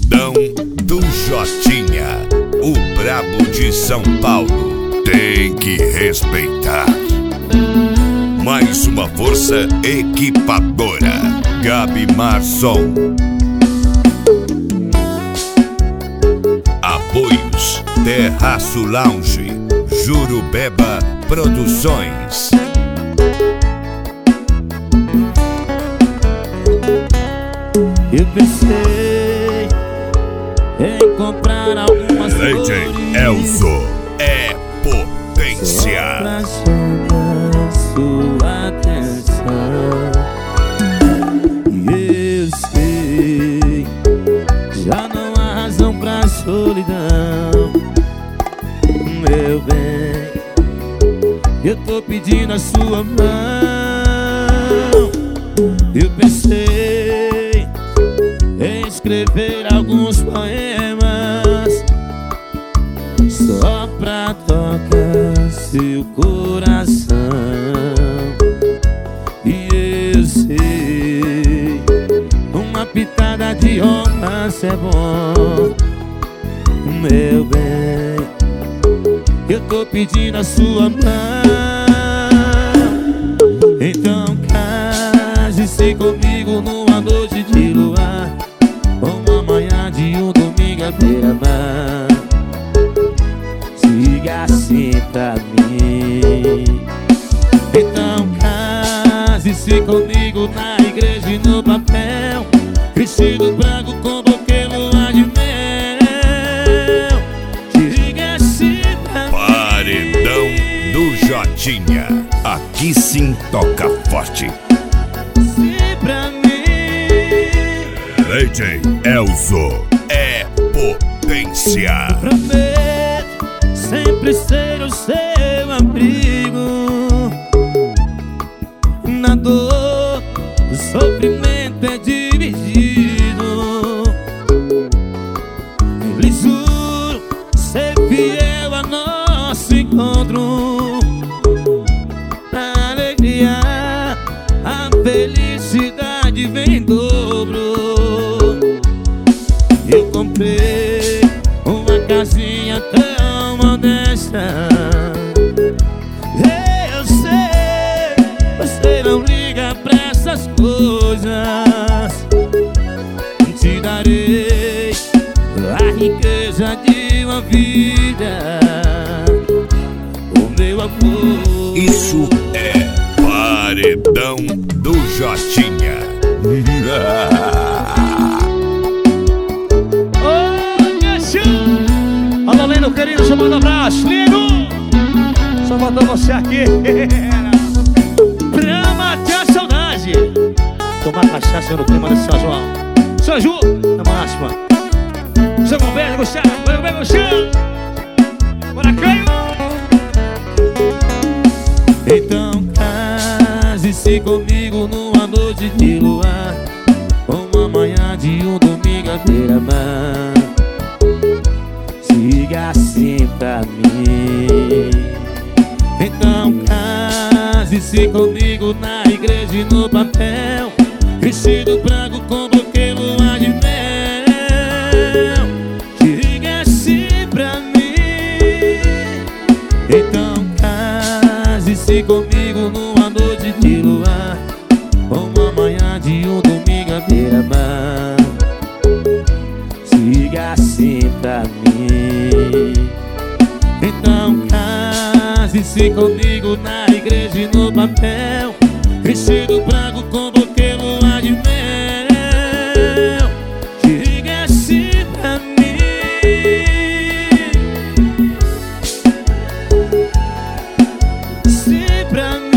Paredão do Jotinha, o brabo de São Paulo. Tem que respeitar. Mais uma força equipadora. Gabi Marson. Apoios Terraço Lounge, Jurubeba Produções. Eu pensei em comprar algumas DJ Elzo é potência. pra chamar sua atenção. E eu sei, já não há razão pra solidão. Meu bem, eu tô pedindo a sua mão. Eu pensei em escrever alguns poemas só pra tocar seu coração. E eu sei, uma pitada de romance é bom. Meu bem, eu tô pedindo a sua mão. Então case-se comigo numa noite de luar, uma manhã de um domingo à beira-mar. Siga assim pra mim. Então case-se comigo na igreja e no papel, vestido branco com buquê, lua de mel. Siga assim pra mim. Paredão do Jotinha, aqui sim toca forte. Sim pra mim. DJ Elzo é potência. Prometo sempre ser o seu abrigo. Na dor, o sofrimento é dividido. Lhe juro ser fiel a nosso encontro. Na alegria, a felicidade vem em dobro. Eu comprei uma casinha tão modesta. Eu sei, você não liga pra essas coisas. Te darei a riqueza de uma vida, o meu amor. Isso é Paredão do Jotinha. Alô, Lino, querido, deixa eu mandar um abraço. Lino, só faltou você aqui pra matar a saudade. Tomar cachaça no clima desse São João. São João, na máxima. Seu Gilberto, Gustavo, Gilberto, Gustavo. Bora, Caio. Então case-se comigo numa noite de luar, uma manhã de um domingo à beira-mar. Siga assim pra mim. Então case-se comigo na igreja e no papel, vestido branco com buquê, lua de mel. Siga assim pra mim. Então case-se comigo numa noite de luar, uma manhã de um domingo à beira-mar. Siga assim pra mim. Então case-se comigo na igreja e no papel, vestido branco com buquê, lua de mel. Siga assim pra mim. Sim pra mim.